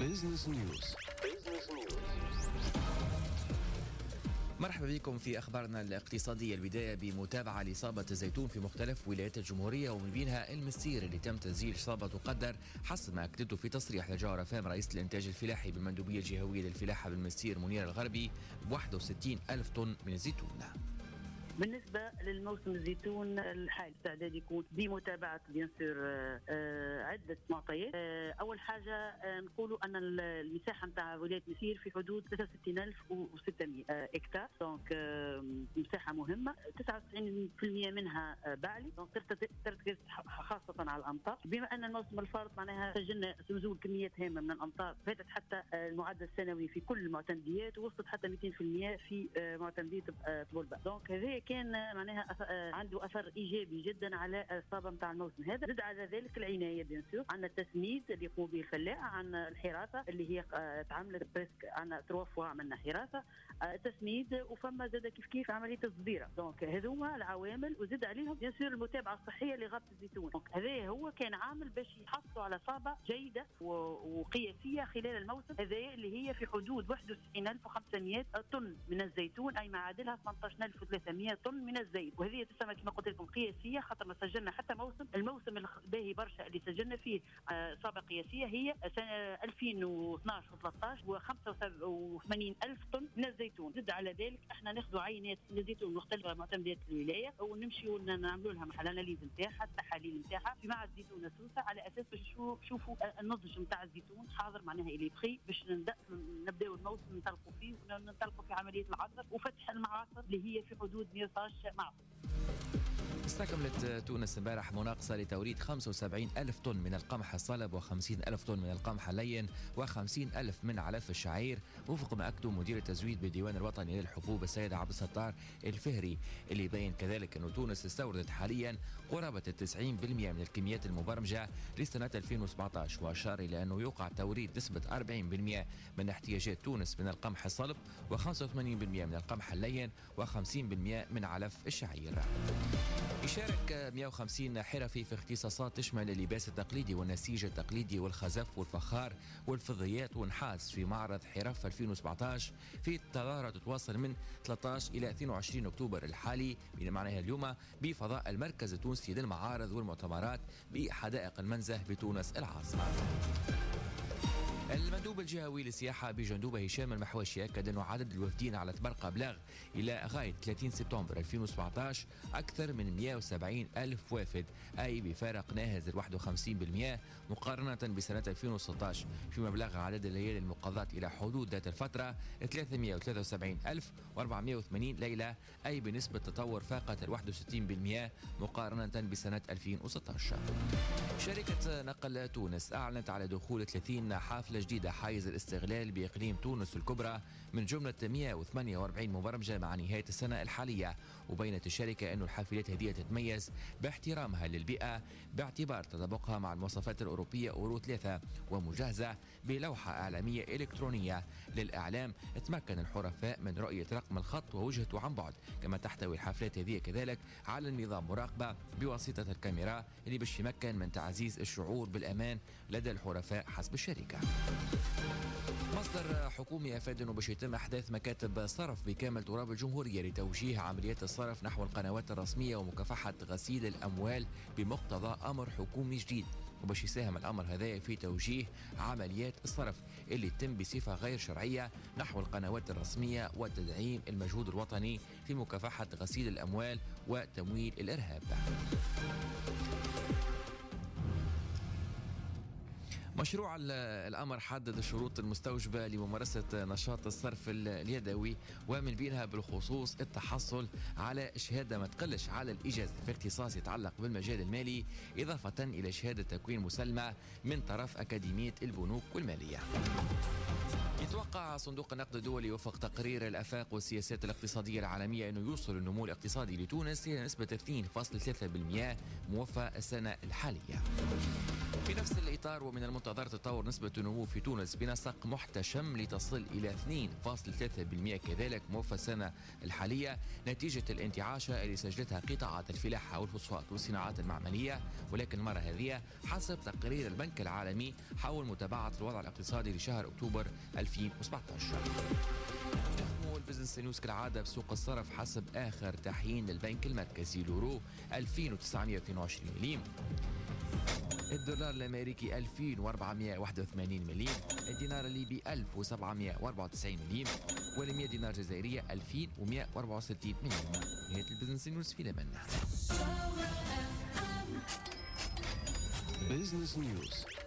بيزنس نيوز. مرحبا بكم في أخبارنا الاقتصادية. البداية بمتابعة لإصابة الزيتون في مختلف ولايات الجمهورية ومن بينها المستير اللي تم تسجيل إصابة تقدر حسب ما أكدته في تصريح لجوهر فام رئيس الإنتاج الفلاحي بالمندوبية الجهوية للفلاحة بالمستير منير الغربي ب 61 ألف طن من الزيتون. بالنسبة للموسم الزيتون الحالي استعداد يكون بمتابعة عدة معطيات. أول حاجة نقولوا أن المساحة نتاع ولاية مسير في حدود 63600 هكتار، دونك مساحة مهمة. 99% منها بعلي، دونك ترتكز خاصة على الأمطار. بما أن الموسم الفارط معناها سجلنا نزول كميات هامة من الأمطار، فاتت حتى المعدل السنوي في كل المعتمديات ووصلت حتى 200% في معتمدية طبولبا. دونك هذا كان معناها عنده اثر ايجابي جدا على الصابه نتاع الموسم هذا. زاد على ذلك العنايه بيان سور، عندنا التسميد اللي يقوم به الفلاح، عندنا الحراسه اللي هي تعملت بريسك، عندنا 3 فوا عملنا حراسه تسميد، وفما زاد كيف عمليه الصبيره. دونك هذوما العوامل، وزاد عليهم بيان سور المتابعه الصحيه لغابه الزيتون. دونك هذا هو كان عامل باش يحصلوا على صابه جيده وقياسيه خلال الموسم هذا اللي هي في حدود 61500 طن من الزيتون، اي معادلها 18300 طن من الزيت. وهذه تسمى كما قلت لكم قياسيه، خاطر ما سجلنا حتى الموسم الباهي برشا اللي سجلنا فيه صابه قياسيه هي سنه 2012 و13 و85 الف طن من الزيتون. زد على ذلك احنا ناخذوا عينات من الزيتون مختلفه معتمدات الولايه ونمشيوا نعملوا لها الاناليز نتاعها، التحاليل نتاعها في معهد زيتون سوسه، على اساس باش نشوفوا النضج نتاع الزيتون حاضر معناها الي بخي، باش نبداو الموسم ننطلقوا فيه وننطلقوا في عمليه العصر وفتح المعاصر اللي هي في حدود 112 معصر. استكملت تونس امبارح مناقصة لتوريد 75 ألف طن من القمح الصلب و50 ألف طن من القمح اللين و50 ألف من علف الشعير، وفق ما أكدوا مدير التزويد بالديوان الوطني للحبوب السيد عبد الستار الفهري، اللي يبين كذلك أن تونس استوردت حاليا قرابة 90% من الكميات المبرمجة لسنة 2017، وأشار إلى أنه يوقع توريد نسبة 40% من احتياجات تونس من القمح الصلب و85% من القمح اللين و50% من علف الشعير. يشارك 150 حرفي في اختصاصات تشمل اللباس التقليدي والنسيج التقليدي والخزف والفخار والفضيات والنحاس في معرض حرف 2017 في تظاهرة تتواصل من 13 إلى 22 أكتوبر الحالي معناها اليوم بفضاء المركز التونسي للمعارض والمؤتمرات بحدائق المنزه بتونس العاصمة. المندوب الجهوي للسياحة بجندوبة هشام المحوشي أكد أن عدد الوافدين على تبرقة بلغ إلى غاية 30 سبتمبر 2017 أكثر من 170 ألف وافد، أي بفارق ناهز 51% مقارنة بسنة 2016، فيما بلغ عدد الليالي المقضاة إلى حدود ذات الفترة 373,480 ليلة، أي بنسبة تطور فاقت 61% مقارنة بسنة 2016. شركة نقل تونس أعلنت على دخول 30 حافلة جديدة حيز الاستغلال بإقليم تونس الكبرى من جملة 148 مبرمجة مع نهاية السنة الحالية. وبينت الشركة أن الحافلات هذه تتميز باحترامها للبيئة باعتبار تطابقها مع المواصفات الأوروبية أورو 3 ومجهزة بلوحة إعلامية إلكترونية للإعلام تمكن الحرفاء من رؤية رقم الخط ووجهته عن بعد. كما تحتوي الحافلات هذه كذلك على نظام مراقبة بواسطة الكاميرا اللي باش يمكن من تعزيز الشعور بالأمان لدى الحرفاء حسب الشركة. مصدر حكومي أفاد أنه باش يتم إحداث مكاتب صرف بكامل تراب الجمهورية لتوجيه عمليات الصرف نحو القنوات الرسمية ومكافحة غسيل الأموال بمقتضى أمر حكومي جديد، وباش يساهم الأمر هذا في توجيه عمليات الصرف اللي تتم بصفة غير شرعية نحو القنوات الرسمية وتدعيم المجهود الوطني في مكافحة غسيل الأموال وتمويل الإرهاب. مشروع الأمر حدد الشروط المستوجبة لممارسة نشاط الصرف اليدوي، ومن بينها بالخصوص التحصل على شهادة ما تقلش على الإجازة في اختصاص يتعلق بالمجال المالي، إضافة إلى شهادة تكوين مسلمة من طرف أكاديمية البنوك والمالية. يتوقع صندوق النقد الدولي وفق تقرير الآفاق والسياسات الاقتصادية العالمية أنه يوصل النمو الاقتصادي لتونس إلى نسبة 2.3% موفى السنة الحالية. في نفس الإطار ومن المنتظر تطور نسبة النمو في تونس بنسق محتشم لتصل إلى 2.3% كذلك موفى السنة الحالية نتيجة الانتعاشة اللي سجلتها قطاعات الفلاحة والفوسفات والصناعات المعملية، ولكن المرة هذه حسب تقرير البنك العالمي حول متابعة الوضع الاقتصادي لشهر أكتوبر 2017. بزنس نيوز كالعادة بسوق الصرف حسب آخر تحيين للبنك المركزي اليورو 2922 مليم، الدولار الأمريكي 2481 مليم، الدينار الليبي 1794 مليم، وال100 دينار جزائرية 2164 مليم. نهاية البزنس نيوز في الأمان. بزنس نيوز.